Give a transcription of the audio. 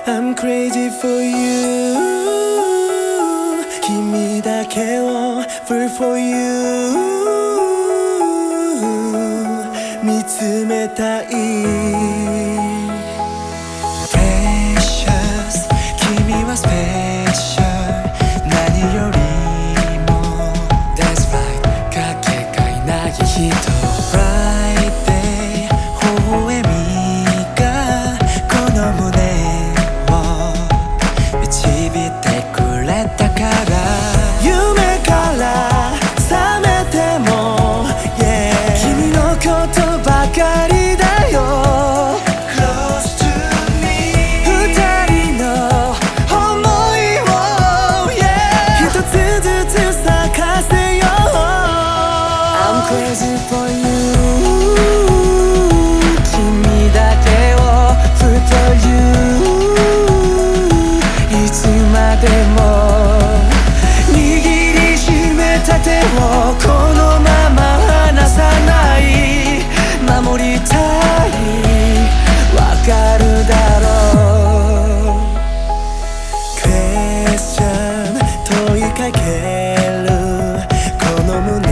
I'm crazy for you 君だけを Full for you 見つめたい Precious 君は Special 何よりも That's right かけがえない人 Friday 微笑みがこの胸を導いてくれたから夢から覚めても、yeah、君のことばかりだよ Close to me 二人の想いを、yeah、一つずつ咲かせよう I'm crazy for you 君だけを Full for you いつまでも握りしめた手をこのまま離さない守りたいわかるだろう Question 問いかけるこの胸